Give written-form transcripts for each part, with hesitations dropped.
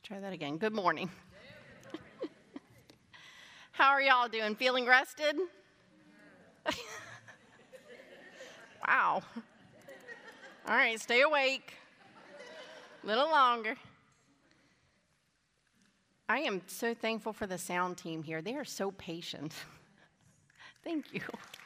Try that again. Good morning. How are y'all doing? Feeling rested? Wow. All right, stay awake. A little longer. I am so thankful for the sound team here. They are so patient. Thank you.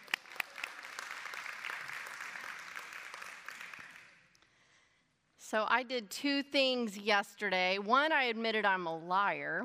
So I did two things yesterday. One, I admitted I'm a liar.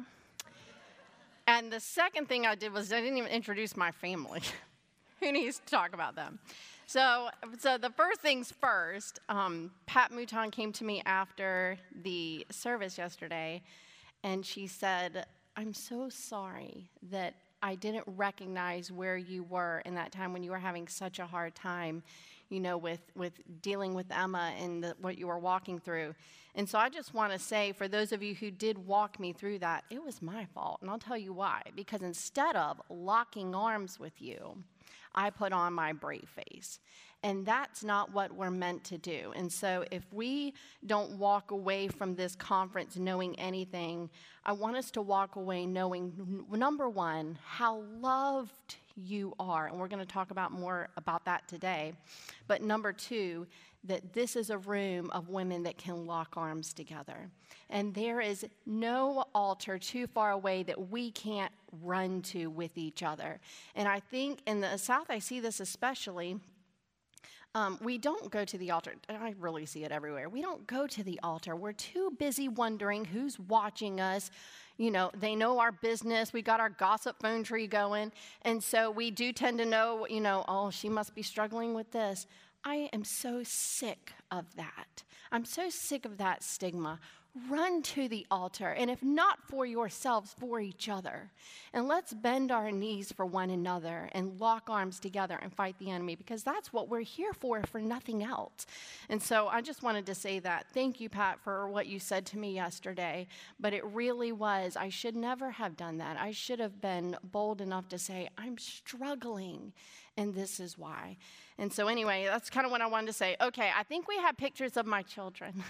And the second thing I did was I didn't even introduce my family. Who needs to talk about them? So the first things first, Pat Mouton came to me after the service yesterday, and she said, I'm so sorry that I didn't recognize where you were in that time when you were having such a hard time, you know, with dealing with Emma and what you were walking through. And so I just want to say, for those of you who did walk me through that, it was my fault. And I'll tell you why. Because instead of locking arms with you, I put on my brave face. And that's not what we're meant to do. And so if we don't walk away from this conference knowing anything, I want us to walk away knowing, number one, how loved you are. And we're going to talk about more about that today. But number two, that this is a room of women that can lock arms together. And there is no altar too far away that we can't run to with each other. And I think in the South, I see this especially. We don't go to the altar. I really see it everywhere. We don't go to the altar. We're too busy wondering who's watching us. You know, they know our business. We got our gossip phone tree going. And so we do tend to know, you know, oh, she must be struggling with this. I am so sick of that. I'm so sick of that stigma. Run to the altar, and if not for yourselves, for each other. And let's bend our knees for one another and lock arms together and fight the enemy, because that's what we're here for nothing else. And so I just wanted to say that. Thank you, Pat, for what you said to me yesterday. But it really was, I should never have done that. I should have been bold enough to say, I'm struggling, and this is why. And so anyway, that's kind of what I wanted to say. Okay, I think we have pictures of my children.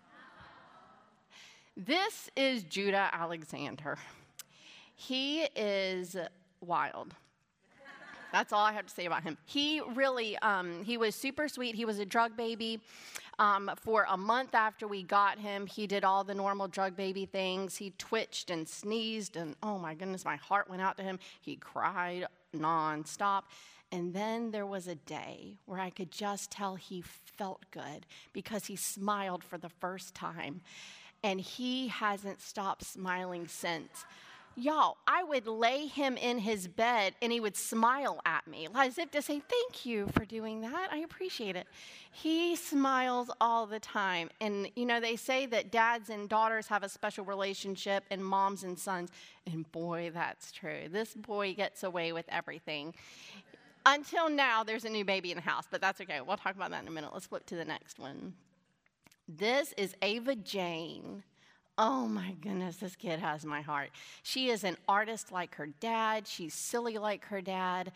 This is Judah Alexander. He is wild. That's all I have to say about him. He really, he was super sweet. He was a drug baby. For a month after we got him, he did all the normal drug baby things. He twitched and sneezed, and oh my goodness, my heart went out to him. He cried nonstop. And then there was a day where I could just tell he felt good because he smiled for the first time. And he hasn't stopped smiling since. Y'all, I would lay him in his bed and he would smile at me as if to say, thank you for doing that. I appreciate it. He smiles all the time. And, you know, they say that dads and daughters have a special relationship and moms and sons. And boy, that's true. This boy gets away with everything. Until now, there's a new baby in the house, but that's okay. We'll talk about that in a minute. Let's flip to the next one. This is Ava Jane. Oh my goodness, this kid has my heart. She is an artist like her dad. She's silly like her dad.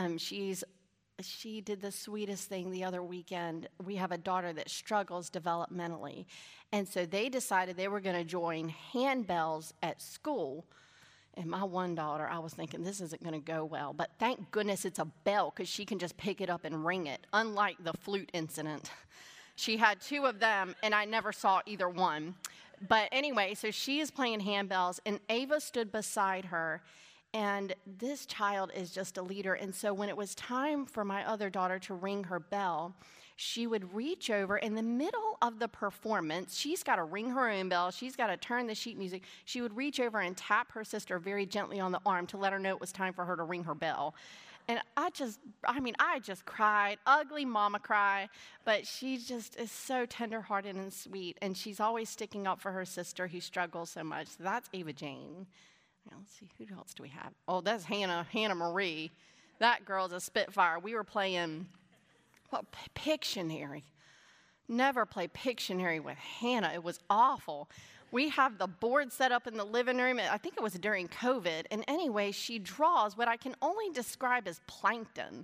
She did the sweetest thing the other weekend. We have a daughter that struggles developmentally. And so they decided they were going to join handbells at school. And my one daughter, I was thinking, this isn't going to go well. But thank goodness it's a bell because she can just pick it up and ring it, unlike the flute incident. She had two of them, and I never saw either one. But anyway, so she is playing handbells, and Ava stood beside her, and this child is just a leader. And so when it was time for my other daughter to ring her bell, she would reach over in the middle of the performance. She's got to ring her own bell. She's got to turn the sheet music. She would reach over and tap her sister very gently on the arm to let her know it was time for her to ring her bell. And I just cried, ugly mama cry, but she just is so tenderhearted and sweet, and she's always sticking up for her sister who struggles so much. So that's Ava Jane. Now, let's see, who else do we have? Oh, that's Hannah Marie. That girl's a spitfire. We were playing, Pictionary. Never play Pictionary with Hannah. It was awful. We have the board set up in the living room. I think it was during COVID. And anyway, she draws what I can only describe as plankton.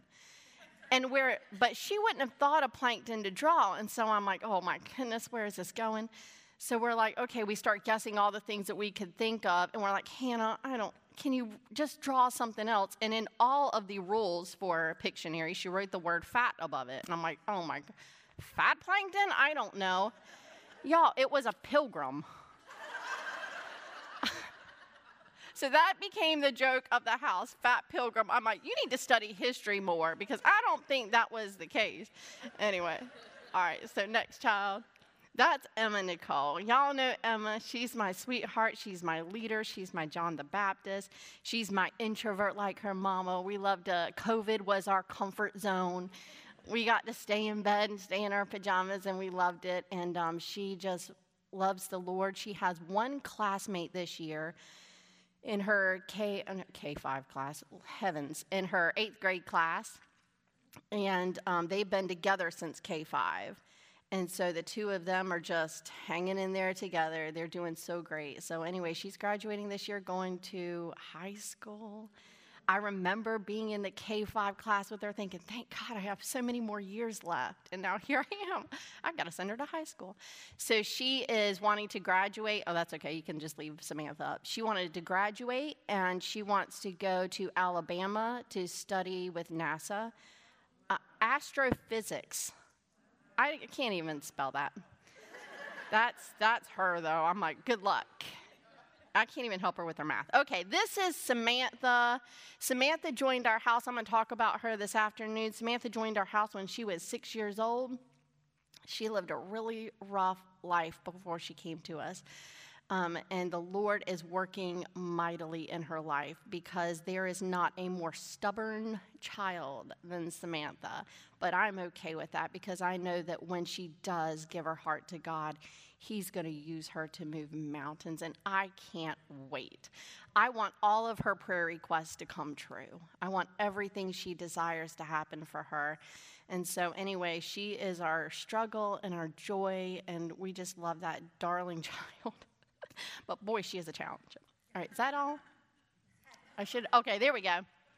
But she wouldn't have thought of plankton to draw. And so I'm like, oh my goodness, where is this going? So we're like, okay, we start guessing all the things that we could think of, and we're like, Hannah, can you just draw something else? And in all of the rules for Pictionary, she wrote the word fat above it. And I'm like, oh my, fat plankton? I don't know. Y'all, it was a pilgrim. So that became the joke of the house, fat pilgrim. I'm like, you need to study history more because I don't think that was the case. Anyway, all right, so next child. That's Emma Nicole. Y'all know Emma. She's my sweetheart. She's my leader. She's my John the Baptist. She's my introvert like her mama. We loved COVID was our comfort zone. We got to stay in bed and stay in our pajamas, and we loved it. And she just loves the Lord. She has one classmate this year in her K5 class, in her 8th grade class. And they've been together since K5. And so the two of them are just hanging in there together. They're doing so great. So anyway, she's graduating this year, going to high school. I remember being in the K5 class with her thinking, thank God I have so many more years left. And now here I am. I've got to send her to high school. So she is wanting to graduate. Oh, that's okay. You can just leave Samantha up. She wanted to graduate, and she wants to go to Alabama to study with NASA. Astrophysics. I can't even spell that. That's her, though. I'm like, good luck. I can't even help her with her math. Okay, this is Samantha. Samantha joined our house. I'm going to talk about her this afternoon. Samantha joined our house when she was 6 years old. She lived a really rough life before she came to us. And the Lord is working mightily in her life because there is not a more stubborn child than Samantha. But I'm okay with that because I know that when she does give her heart to God, He's going to use her to move mountains, and I can't wait. I want all of her prayer requests to come true. I want everything she desires to happen for her. And so anyway, she is our struggle and our joy, and we just love that darling child. But boy, she is a challenge. All right, is that all? Okay, there we go.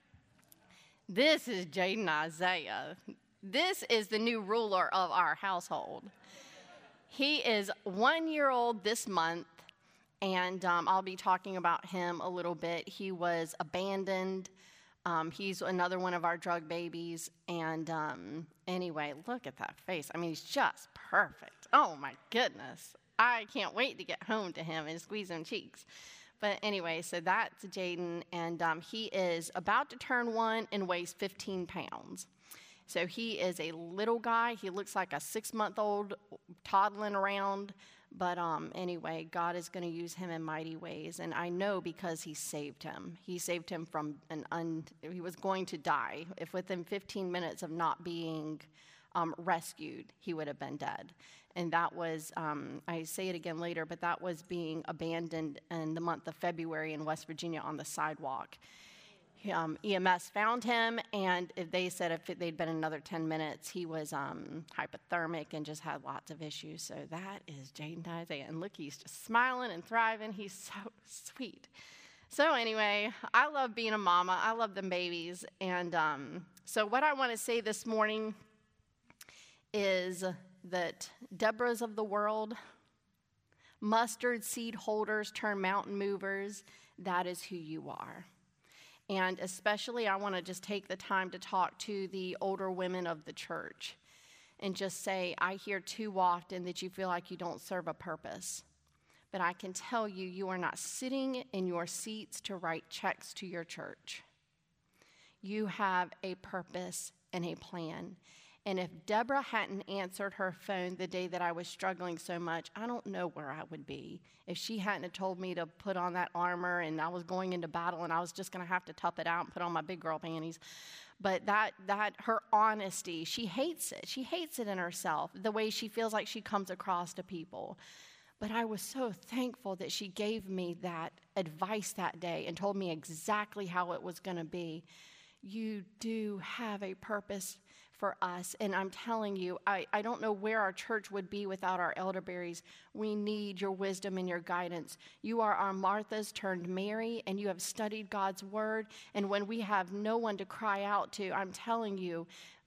This is Jaden Isaiah. This is the new ruler of our household. He is 1 year old this month, and I'll be talking about him a little bit. He was abandoned. He's another one of our drug babies. And anyway, look at that face. I mean, he's just perfect. Oh, my goodness. I can't wait to get home to him and squeeze him cheeks. But anyway, so that's Jaden, and he is about to turn 1 and weighs 15 pounds. So he is a little guy. He looks like a 6-month-old toddling around. But anyway, God is going to use him in mighty ways. And I know because He saved him. He saved him from he was going to die. If within 15 minutes of not being rescued, he would have been dead. And that was, I say it again later, but that was being abandoned in the month of February in West Virginia on the sidewalk. EMS found him, and they said if they'd been another 10 minutes, he was hypothermic and just had lots of issues. So that is Jaden Isaiah. And look, he's just smiling and thriving. He's so sweet. So anyway, I love being a mama. I love them babies. And so what I want to say this morning is that Deborahs of the world, mustard seed holders turn mountain movers, that is who you are. And especially I want to just take the time to talk to the older women of the church and just say, I hear too often that you feel like you don't serve a purpose. But I can tell you, you are not sitting in your seats to write checks to your church. You have a purpose and a plan. And if Deborah hadn't answered her phone the day that I was struggling so much, I don't know where I would be. If she hadn't have told me to put on that armor and I was going into battle and I was just going to have to tough it out and put on my big girl panties. But that her honesty, she hates it. She hates it in herself, the way she feels like she comes across to people. But I was so thankful that she gave me that advice that day and told me exactly how it was going to be. You do have a purpose for us. And I'm telling you, I don't know where our church would be without our elderberries. We need your wisdom and your guidance. You are our Marthas turned Mary, and you have studied God's word. And when we have no one to cry out to, I'm telling you,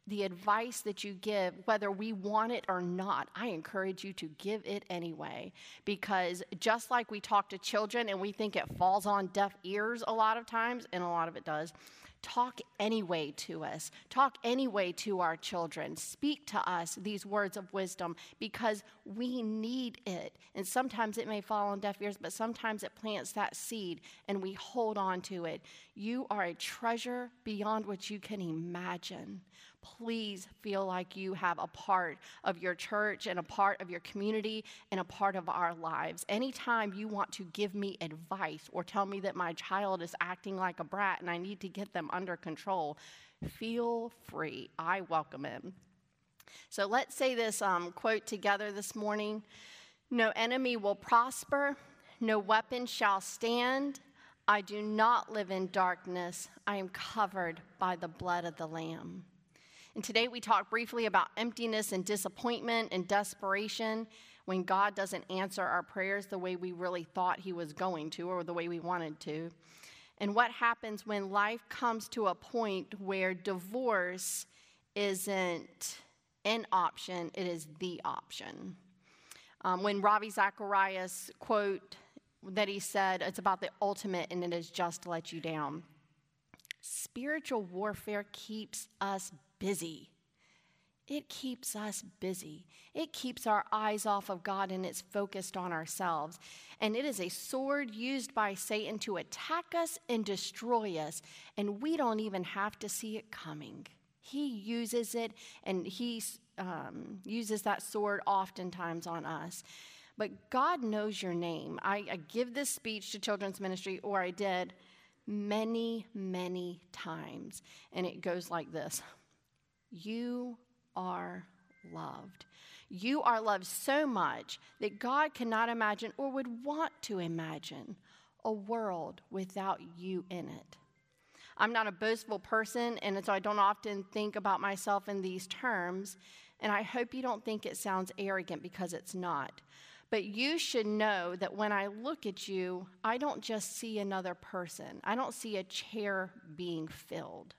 the advice that you give, whether we want it or not, I encourage you to give it anyway. Because just like we talk to children and we think it falls on deaf ears a lot of times, and a lot of it does, talk anyway to us. Talk anyway to our children. Speak to us these words of wisdom because we need it. And sometimes it may fall on deaf ears, but sometimes it plants that seed and we hold on to it. You are a treasure beyond what you can imagine. Please feel like you have a part of your church and a part of your community and a part of our lives. Anytime you want to give me advice or tell me that my child is acting like a brat and I need to get them under control, feel free. I welcome it. So let's say this quote together this morning. No enemy will prosper. No weapon shall stand. I do not live in darkness. I am covered by the blood of the Lamb. And today we talked briefly about emptiness and disappointment and desperation when God doesn't answer our prayers the way we really thought he was going to or the way we wanted to. And what happens when life comes to a point where divorce isn't an option, it is the option. When Ravi Zacharias quote that he said, it's about the ultimate and it is just to let you down. Spiritual warfare keeps us busy. It keeps us busy. It keeps our eyes off of God and it's focused on ourselves. And it is a sword used by Satan to attack us and destroy us. And we don't even have to see it coming. He uses it and he uses that sword oftentimes on us. But God knows your name. I give this speech to children's ministry, or I did many, many times. And it goes like this. You are loved. You are loved so much that God cannot imagine or would want to imagine a world without you in it. I'm not a boastful person, and so I don't often think about myself in these terms, and I hope you don't think it sounds arrogant because it's not. But you should know that when I look at you, I don't just see another person. I don't see a chair being filled.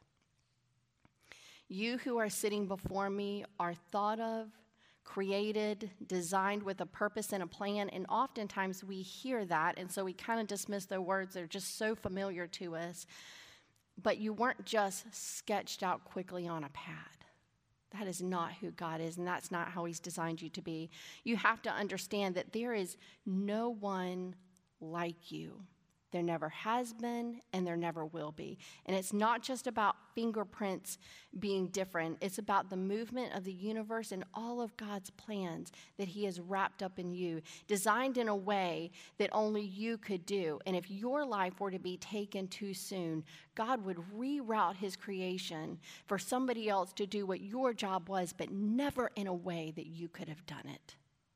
You who are sitting before me are thought of, created, designed with a purpose and a plan, and oftentimes we hear that, and so we kind of dismiss the words. They're just so familiar to us. But you weren't just sketched out quickly on a pad. That is not who God is, and that's not how he's designed you to be. You have to understand that there is no one like you. There never has been, and there never will be. And it's not just about fingerprints being different. It's about the movement of the universe and all of God's plans that he has wrapped up in you, designed in a way that only you could do. And if your life were to be taken too soon, God would reroute his creation for somebody else to do what your job was, but never in a way that you could have done it.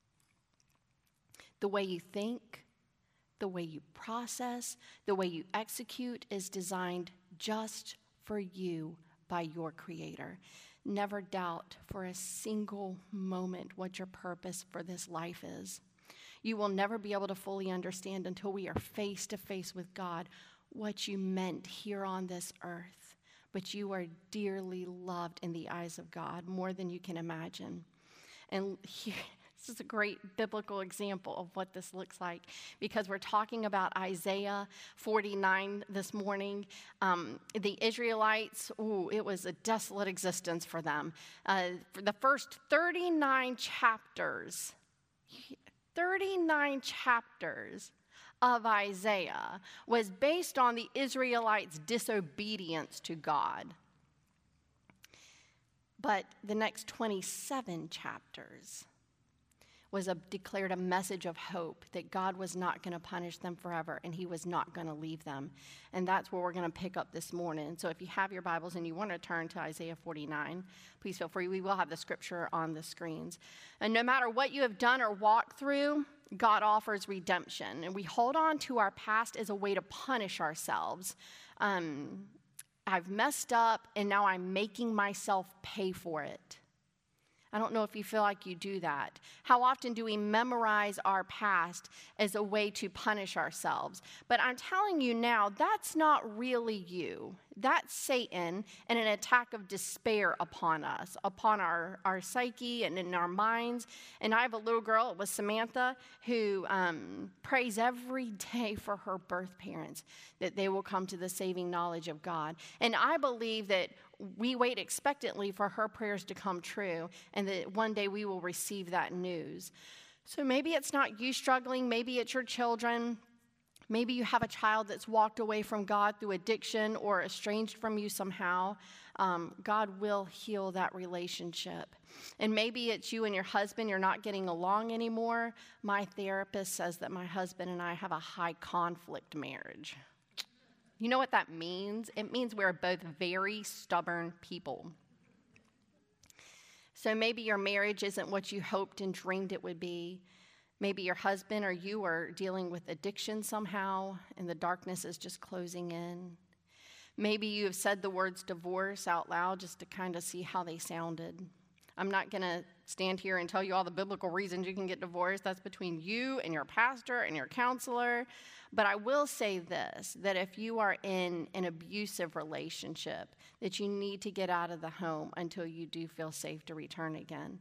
The way you think, the way you process, the way you execute is designed just for you by your Creator. Never doubt for a single moment what your purpose for this life is. You will never be able to fully understand until we are face to face with God what you meant here on this earth. But you are dearly loved in the eyes of God, more than you can imagine. And this is a great biblical example of what this looks like because we're talking about Isaiah 49 this morning. The Israelites, it was a desolate existence for them. For the first 39 chapters of Isaiah was based on the Israelites' disobedience to God. But the next 27 chapters declared a message of hope that God was not going to punish them forever and he was not going to leave them. And that's where we're going to pick up this morning. So if you have your Bibles and you want to turn to Isaiah 49, please feel free. We will have the scripture on the screens. And no matter what you have done or walked through, God offers redemption. And we hold on to our past as a way to punish ourselves. I've messed up and now I'm making myself pay for it. I don't know if you feel like you do that. How often do we memorize our past as a way to punish ourselves? But I'm telling you now, that's not really you. That's Satan and an attack of despair upon us, upon our psyche and in our minds. And I have a little girl, it was Samantha, who prays every day for her birth parents that they will come to the saving knowledge of God. And I believe that we wait expectantly for her prayers to come true, and that one day we will receive that news. So maybe it's not you struggling, maybe it's your children. Maybe you have a child that's walked away from God through addiction or estranged from you somehow. God will heal that relationship. And maybe it's you and your husband, you're not getting along anymore. My therapist says that my husband and I have a high conflict marriage. You know what that means? It means we're both very stubborn people. So maybe your marriage isn't what you hoped and dreamed it would be. Maybe your husband or you are dealing with addiction somehow, and the darkness is just closing in. Maybe you have said the words divorce out loud just to kind of see how they sounded. I'm not going to stand here and tell you all the biblical reasons you can get divorced. That's between you and your pastor and your counselor. But I will say this, that if you are in an abusive relationship, that you need to get out of the home until you do feel safe to return again.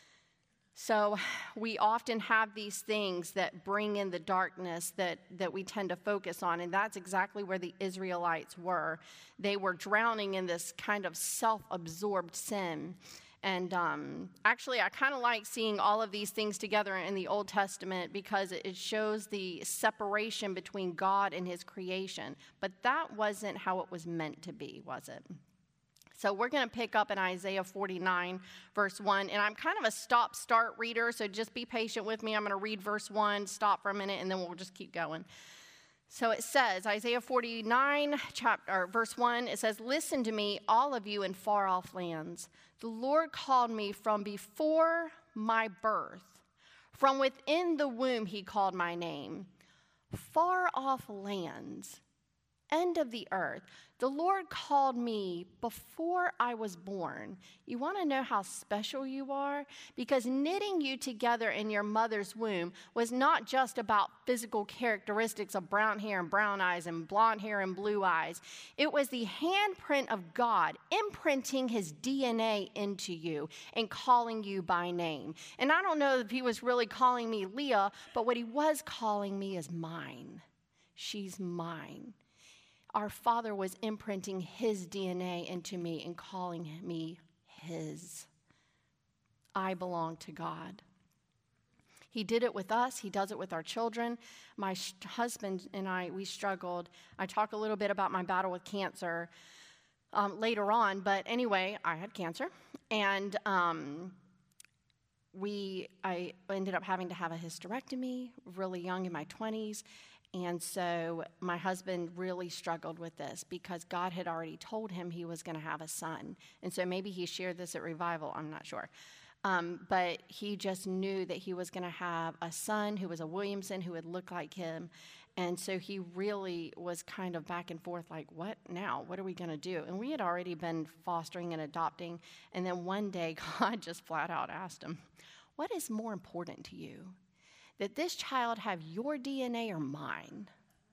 So we often have these things that bring in the darkness that we tend to focus on, and that's exactly where the Israelites were. They were drowning in this kind of self-absorbed sin. And actually, I kind of like seeing all of these things together in the Old Testament because it shows the separation between God and his creation. But that wasn't how it was meant to be, was it? So we're going to pick up in Isaiah 49, verse 1. And I'm kind of a stop-start reader, so just be patient with me. I'm going to read verse 1, stop for a minute, and then we'll just keep going. So it says, Isaiah 49, verse 1, it says, "Listen to me, all of you in far-off lands. The Lord called me from before my birth. From within the womb he called my name. Far-off lands, end of the earth. The Lord called me before I was born." You want to know how special you are? Because knitting you together in your mother's womb was not just about physical characteristics of brown hair and brown eyes and blonde hair and blue eyes. It was the handprint of God imprinting his DNA into you and calling you by name. And I don't know if he was really calling me Leah, but what he was calling me is mine. She's mine. Our Father was imprinting his DNA into me and calling me his. I belong to God. He did it with us. He does it with our children. My husband and I, we struggled. I talk a little bit about my battle with cancer later on. But anyway, I had cancer. And I ended up having to have a hysterectomy really young in my 20s. And so my husband really struggled with this because God had already told him he was going to have a son. And so maybe he shared this at Revival, I'm not sure. But he just knew that he was going to have a son who was a Williamson who would look like him. And so he really was kind of back and forth like, what now? What are we going to do? And we had already been fostering and adopting. And then one day God just flat out asked him, what is more important to you? That this child have your DNA or mine?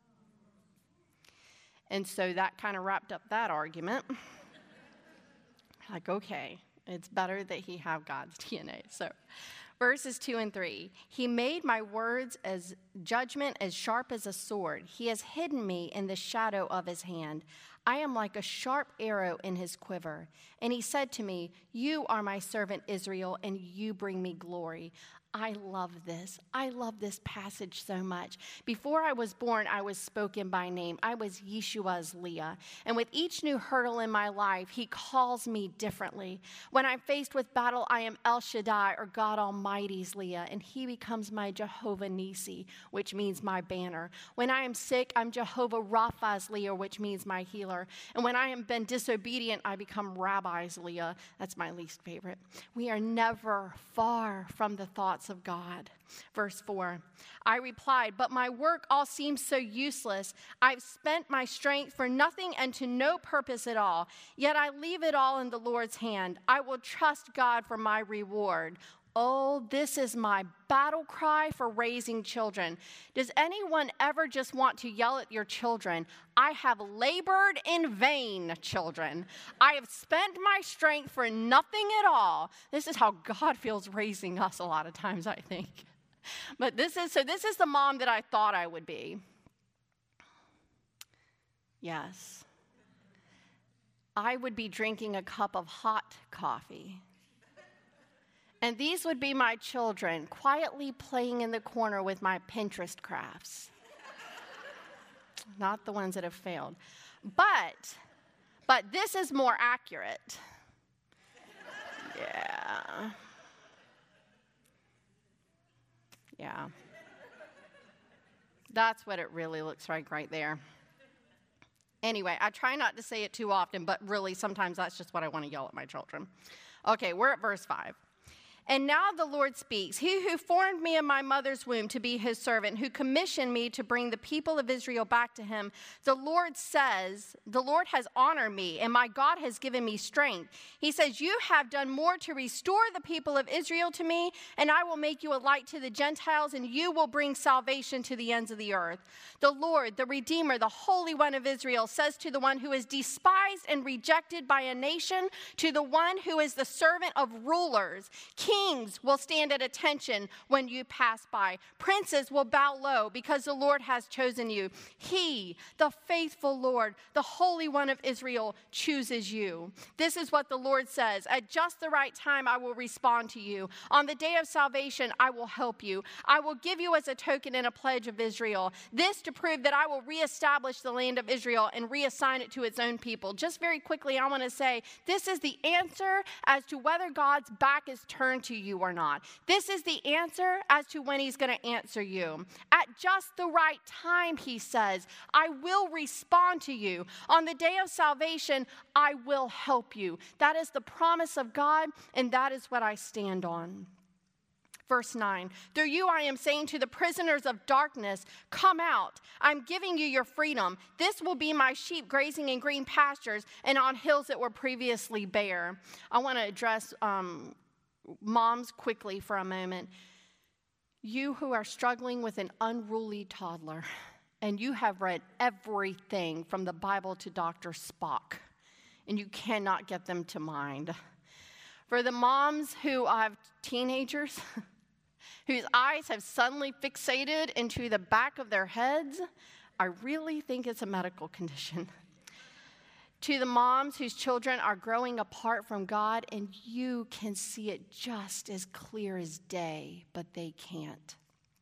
And so that kind of wrapped up that argument. Like, okay, it's better that he have God's DNA. So verses 2 and 3, "He made my words as judgment as sharp as a sword. He has hidden me in the shadow of his hand. I am like a sharp arrow in his quiver. And he said to me, you are my servant Israel, and you bring me glory." I love this. I love this passage so much. Before I was born, I was spoken by name. I was Yeshua's Leah. And with each new hurdle in my life, he calls me differently. When I'm faced with battle, I am El Shaddai, or God Almighty's Leah, and he becomes my Jehovah Nisi, which means my banner. When I am sick, I'm Jehovah Rapha's Leah, which means my healer. Tyler. And when I have been disobedient, I become rabbis, Leah. That's my least favorite. We are never far from the thoughts of God. Verse 4, I replied, but my work all seems so useless. I've spent my strength for nothing and to no purpose at all. Yet I leave it all in the Lord's hand. I will trust God for my reward. Oh, this is my battle cry for raising children. Does anyone ever just want to yell at your children? I have labored in vain, children. I have spent my strength for nothing at all. This is how God feels raising us a lot of times, I think. But this is the mom that I thought I would be. Yes. I would be drinking a cup of hot coffee. And these would be my children quietly playing in the corner with my Pinterest crafts. Not the ones that have failed. But this is more accurate. Yeah. That's what it really looks like right there. Anyway, I try not to say it too often, but really sometimes that's just what I want to yell at my children. Okay, we're at verse 5. And now the Lord speaks, he who formed me in my mother's womb to be his servant, who commissioned me to bring the people of Israel back to him. The Lord says, the Lord has honored me, and my God has given me strength. He says, you have done more to restore the people of Israel to me, and I will make you a light to the Gentiles, and you will bring salvation to the ends of the earth. The Lord, the Redeemer, the Holy One of Israel, says to the one who is despised and rejected by a nation, to the one who is the servant of rulers, kings will stand at attention when you pass by. Princes will bow low because the Lord has chosen you. He, the faithful Lord, the Holy One of Israel, chooses you. This is what the Lord says. At just the right time, I will respond to you. On the day of salvation, I will help you. I will give you as a token and a pledge of Israel. This to prove that I will reestablish the land of Israel and reassign it to its own people. Just very quickly, I want to say this is the answer as to whether God's back is turned to you or not. This is the answer as to when he's going to answer you. At just the right time, he says, I will respond to you. On the day of salvation, I will help you. That is the promise of God, and that is what I stand on. Verse 9, through you I am saying to the prisoners of darkness, come out. I'm giving you your freedom. This will be my sheep grazing in green pastures and on hills that were previously bare. I want to address moms quickly for a moment. You who are struggling with an unruly toddler, and you have read everything from the Bible to Dr. Spock, and you cannot get them to mind. For the moms who have teenagers, whose eyes have suddenly fixated into the back of their heads, I really think it's a medical condition. To the moms whose children are growing apart from God, and you can see it just as clear as day, but they can't.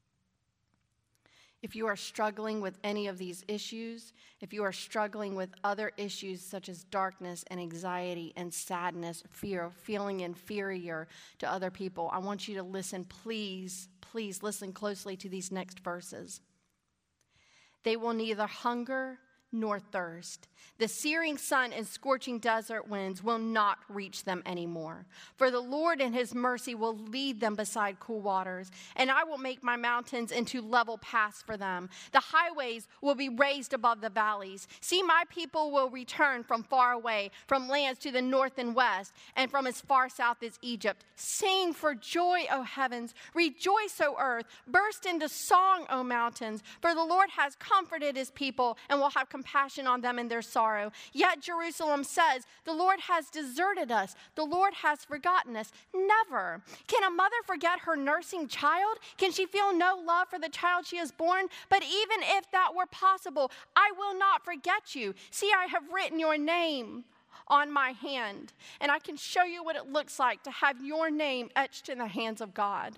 If you are struggling with any of these issues, if you are struggling with other issues such as darkness and anxiety and sadness, fear, feeling inferior to other people, I want you to listen, please listen closely to these next verses. They will neither hunger nor thirst. The searing sun and scorching desert winds will not reach them anymore. For the Lord in his mercy will lead them beside cool waters, and I will make my mountains into level paths for them. The highways will be raised above the valleys. See, my people will return from far away, from lands to the north and west, and from as far south as Egypt. Sing for joy, O heavens. Rejoice, O earth. Burst into song, O mountains. For the Lord has comforted his people and will have compassion on them in their sorrow. Yet Jerusalem says, the Lord has deserted us. The Lord has forgotten us. Never. Can a mother forget her nursing child? Can she feel no love for the child she has born? But even if that were possible, I will not forget you. See, I have written your name on my hand, and I can show you what it looks like to have your name etched in the hands of God.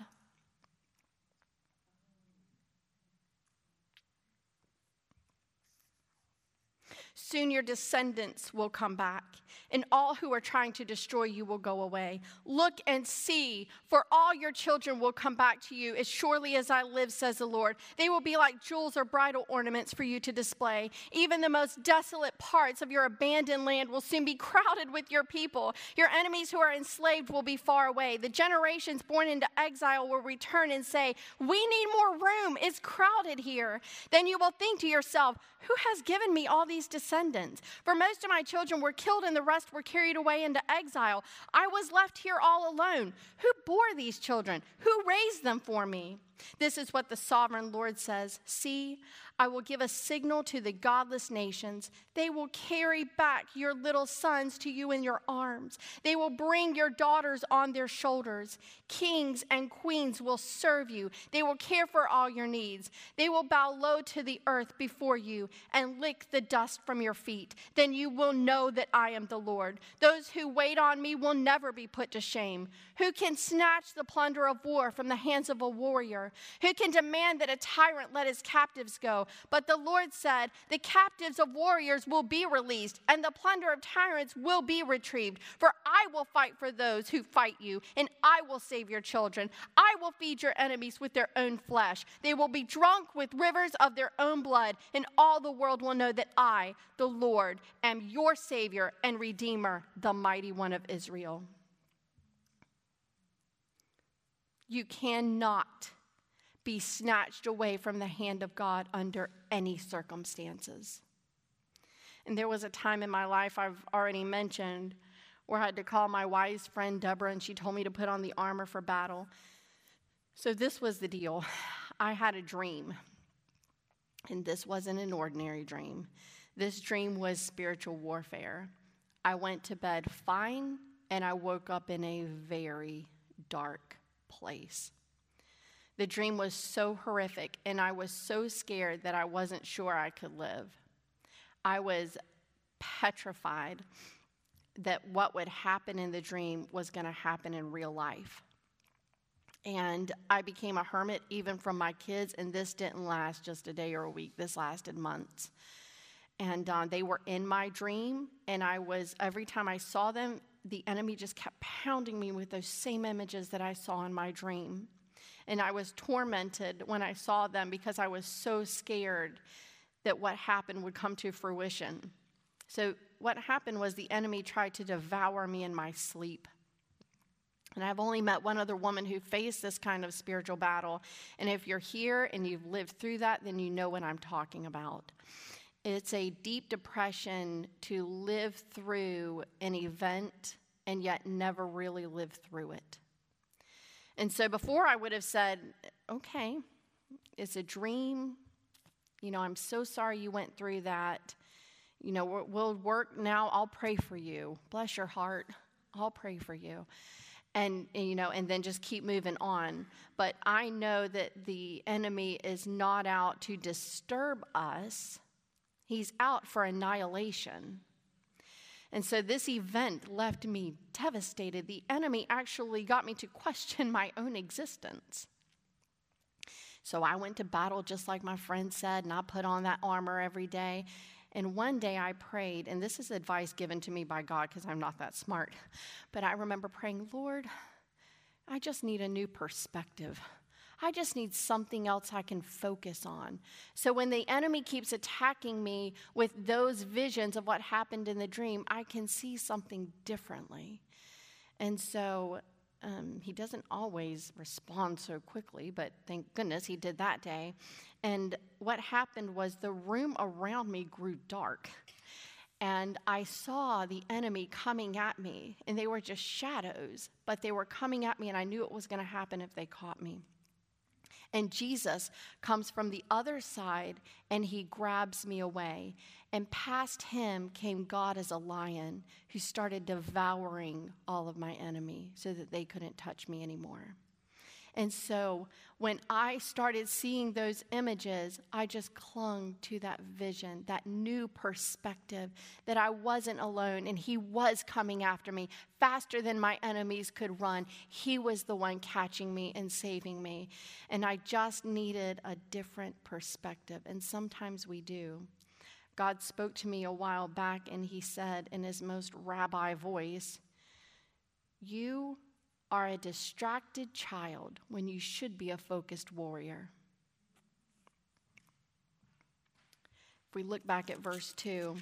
Soon your descendants will come back, and all who are trying to destroy you will go away. Look and see, for all your children will come back to you. As surely as I live, says the Lord, they will be like jewels or bridal ornaments for you to display. Even the most desolate parts of your abandoned land will soon be crowded with your people. Your enemies who are enslaved will be far away. The generations born into exile will return and say, we need more room. It's crowded here. Then you will think to yourself, who has given me all these descendants? For most of my children were killed and the rest were carried away into exile. I was left here all alone. Who bore these children? Who raised them for me? This is what the sovereign Lord says. See, I will give a signal to the godless nations. They will carry back your little sons to you in your arms. They will bring your daughters on their shoulders. Kings and queens will serve you. They will care for all your needs. They will bow low to the earth before you and lick the dust from your feet. Then you will know that I am the Lord. Those who wait on me will never be put to shame. Who can snatch the plunder of war from the hands of a warrior? Who can demand that a tyrant let his captives go? But the Lord said, the captives of warriors will be released, and the plunder of tyrants will be retrieved. For I will fight for those who fight you, and I will save your children. I will feed your enemies with their own flesh. They will be drunk with rivers of their own blood, and all the world will know that I, the Lord, am your Savior and Redeemer, the mighty one of Israel. You cannot be snatched away from the hand of God under any circumstances. And there was a time in my life I've already mentioned where I had to call my wise friend Deborah, and she told me to put on the armor for battle. So this was the deal. I had a dream, and this wasn't an ordinary dream. This dream was spiritual warfare. I went to bed fine, and I woke up in a very dark place. The dream was so horrific, and I was so scared that I wasn't sure I could live. I was petrified that what would happen in the dream was going to happen in real life. And I became a hermit even from my kids, and this didn't last just a day or a week. This lasted months. And they were in my dream, and every time I saw them, the enemy just kept pounding me with those same images that I saw in my dream. And I was tormented when I saw them because I was so scared that what happened would come to fruition. So what happened was the enemy tried to devour me in my sleep. And I've only met one other woman who faced this kind of spiritual battle. And if you're here and you've lived through that, then you know what I'm talking about. It's a deep depression to live through an event and yet never really live through it. And so before I would have said, okay, it's a dream. I'm so sorry you went through that. We'll work now. I'll pray for you. Bless your heart. I'll pray for you. And then just keep moving on. But I know that the enemy is not out to disturb us. He's out for annihilation. And so this event left me devastated. The enemy actually got me to question my own existence. So I went to battle just like my friend said, and I put on that armor every day. And one day I prayed, and this is advice given to me by God because I'm not that smart. But I remember praying, Lord, I just need a new perspective. I just need something else I can focus on. So when the enemy keeps attacking me with those visions of what happened in the dream, I can see something differently. And so he doesn't always respond so quickly, but thank goodness he did that day. And what happened was the room around me grew dark. And I saw the enemy coming at me, and they were just shadows, but they were coming at me, and I knew it was going to happen if they caught me. And Jesus comes from the other side, and he grabs me away. And past him came God as a lion who started devouring all of my enemy so that they couldn't touch me anymore. And so when I started seeing those images, I just clung to that vision, that new perspective that I wasn't alone and he was coming after me faster than my enemies could run. He was the one catching me and saving me. And I just needed a different perspective. And sometimes we do. God spoke to me a while back, and he said in his most rabbi voice, "You are a distracted child when you should be a focused warrior." If we look back at verse 2,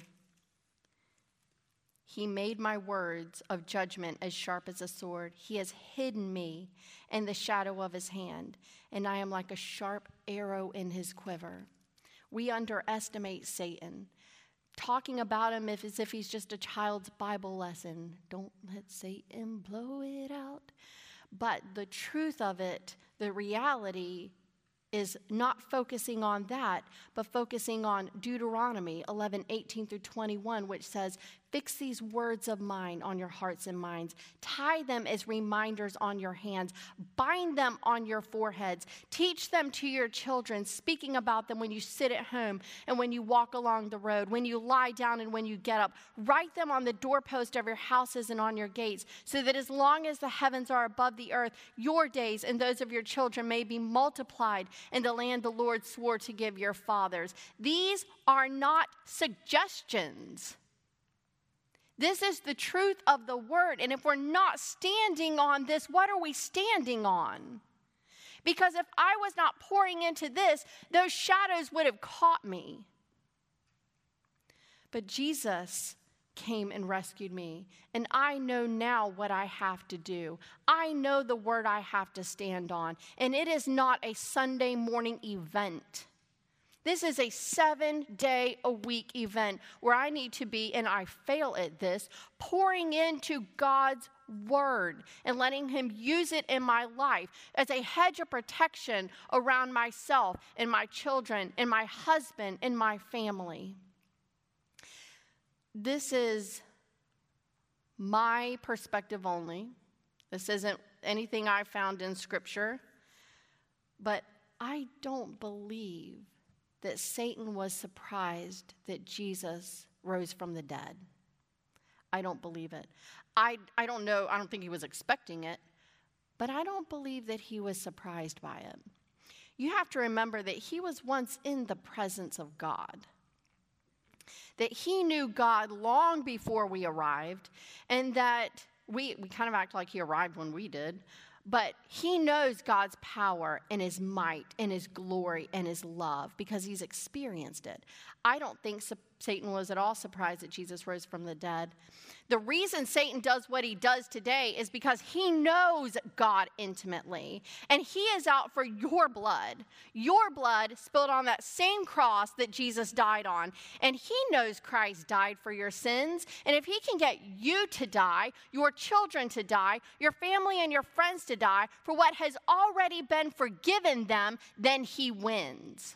he made my words of judgment as sharp as a sword. He has hidden me in the shadow of his hand, and I am like a sharp arrow in his quiver. We underestimate Satan, talking about him as if he's just a child's Bible lesson. Don't let Satan blow it out. But the truth of it, the reality, is not focusing on that, but focusing on Deuteronomy 11:18-21, which says, "Fix these words of mine on your hearts and minds. Tie them as reminders on your hands. Bind them on your foreheads. Teach them to your children, speaking about them when you sit at home and when you walk along the road, when you lie down and when you get up. Write them on the doorpost of your houses and on your gates, so that as long as the heavens are above the earth, your days and those of your children may be multiplied in the land the Lord swore to give your fathers." These are not suggestions. This is the truth of the word. And if we're not standing on this, what are we standing on? Because if I was not pouring into this, those shadows would have caught me. But Jesus came and rescued me. And I know now what I have to do. I know the word I have to stand on. And it is not a Sunday morning event. This is a 7-day-a-week event where I need to be, and I fail at this, pouring into God's word and letting him use it in my life as a hedge of protection around myself and my children and my husband and my family. This is my perspective only. This isn't anything I found in Scripture. But I don't believe that Satan was surprised that Jesus rose from the dead. I don't believe it. I don't know. I don't think he was expecting it. But I don't believe that he was surprised by it. You have to remember that he was once in the presence of God. That he knew God long before we arrived, and that we kind of act like he arrived when we did, but he knows God's power and his might and his glory and his love because he's experienced it. I don't think Satan was at all surprised that Jesus rose from the dead. The reason Satan does what he does today is because he knows God intimately, and he is out for your blood spilled on that same cross that Jesus died on. And he knows Christ died for your sins. And if he can get you to die, your children to die, your family and your friends to die for what has already been forgiven them, then he wins.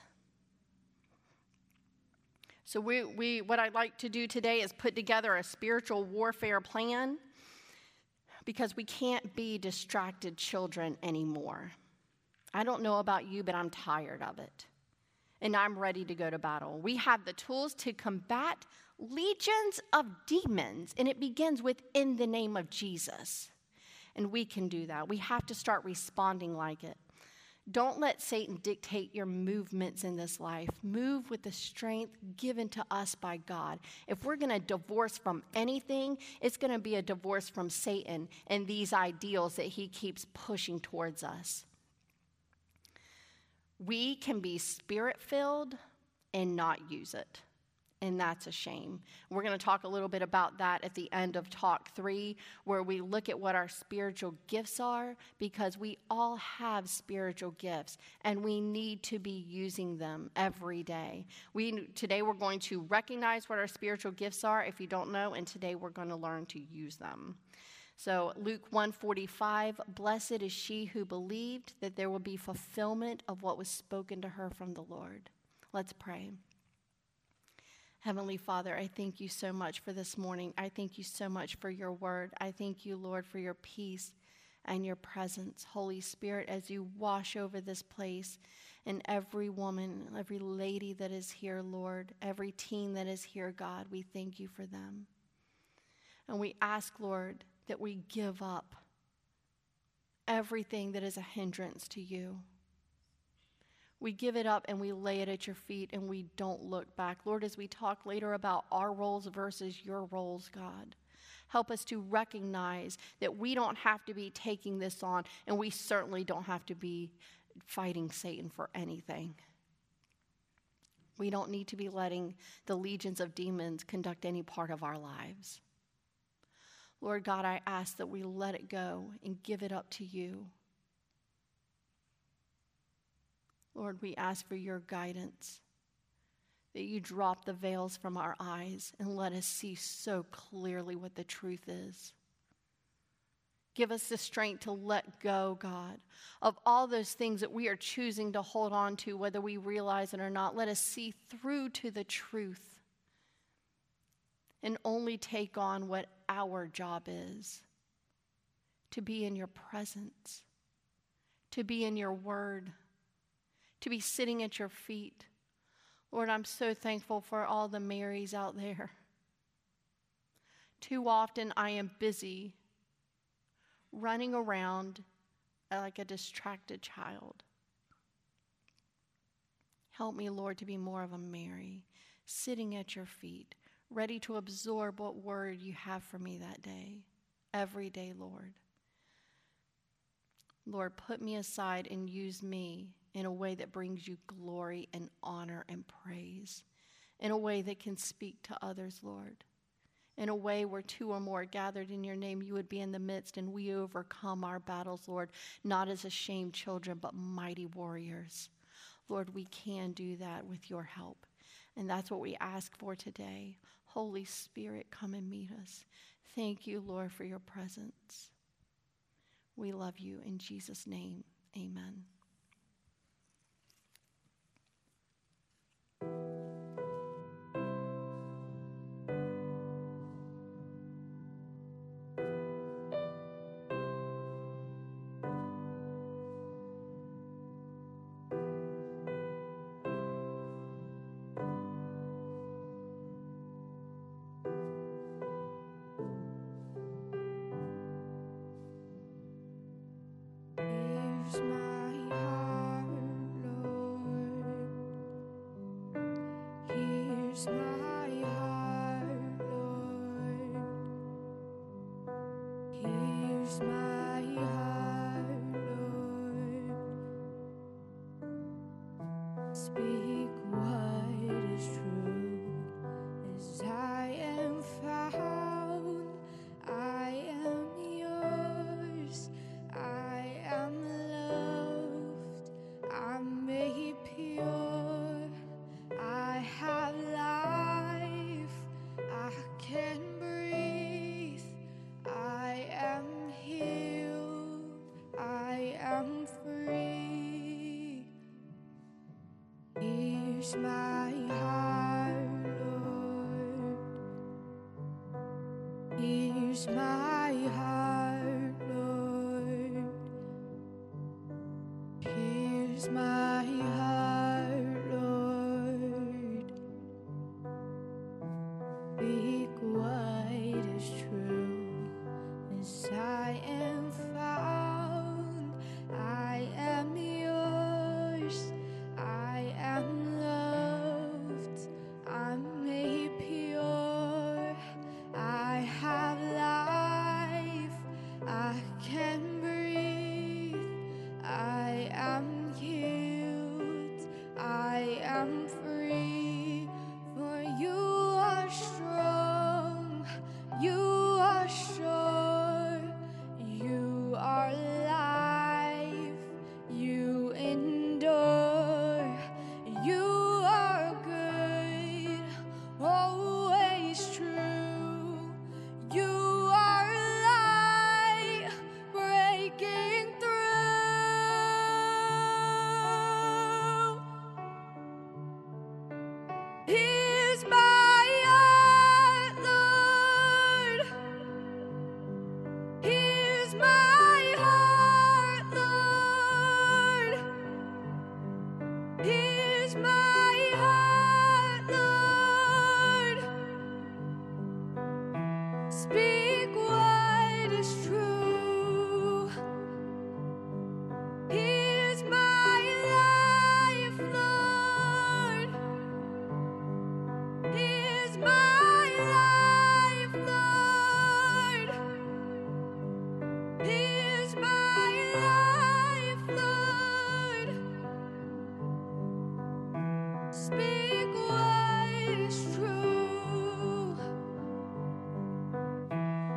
So what I'd like to do today is put together a spiritual warfare plan, because we can't be distracted children anymore. I don't know about you, but I'm tired of it. And I'm ready to go to battle. We have the tools to combat legions of demons, and it begins within the name of Jesus. And we can do that. We have to start responding like it. Don't let Satan dictate your movements in this life. Move with the strength given to us by God. If we're going to divorce from anything, it's going to be a divorce from Satan and these ideals that he keeps pushing towards us. We can be spirit-filled and not use it. And that's a shame. We're going to talk a little bit about that at the end of Talk 3, where we look at what our spiritual gifts are, because we all have spiritual gifts, and we need to be using them every day. Today we're going to recognize what our spiritual gifts are, if you don't know, and today we're going to learn to use them. So Luke 1:45, "Blessed is she who believed that there will be fulfillment of what was spoken to her from the Lord." Let's pray. Heavenly Father, I thank you so much for this morning. I thank you so much for your word. I thank you, Lord, for your peace and your presence. Holy Spirit, as you wash over this place, and every woman, every lady that is here, Lord, every teen that is here, God, we thank you for them. And we ask, Lord, that we give up everything that is a hindrance to you. We give it up and we lay it at your feet and we don't look back. Lord, as we talk later about our roles versus your roles, God, help us to recognize that we don't have to be taking this on, and we certainly don't have to be fighting Satan for anything. We don't need to be letting the legions of demons conduct any part of our lives. Lord God, I ask that we let it go and give it up to you. Lord, we ask for your guidance, that you drop the veils from our eyes and let us see so clearly what the truth is. Give us the strength to let go, God, of all those things that we are choosing to hold on to, whether we realize it or not. Let us see through to the truth and only take on what our job is, to be in your presence, to be in your word, to be sitting at your feet. Lord, I'm so thankful for all the Marys out there. Too often I am busy running around like a distracted child. Help me, Lord, to be more of a Mary, sitting at your feet, ready to absorb what word you have for me that day, every day, Lord. Lord, put me aside and use me in a way that brings you glory and honor and praise, in a way that can speak to others, Lord, in a way where two or more are gathered in your name, you would be in the midst, and we overcome our battles, Lord, not as ashamed children, but mighty warriors. Lord, we can do that with your help, and that's what we ask for today. Holy Spirit, come and meet us. Thank you, Lord, for your presence. We love you. In Jesus' name, amen. Here's my heart, Lord. Here's my heart, Lord. Here's my heart, Lord. Speak what is true as I am found. I am yours. I am loved. I'm made pure. I have life. I can breathe. I am healed. I am free. Here's my heart, Lord. Here's my heart, Lord. Here's my heart, Lord. Speak what is true as I am found. I am yours. I am loved. I'm made pure. I have life. I can breathe. I am healed. I am free. For you are strong. You are sure. You are life. You endure. You are good. Always true. You are light breaking through. Here's my heart, Lord. Here's my heart, Lord. Here's my heart, Lord. Speak what is true. Here's my life.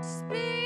Speak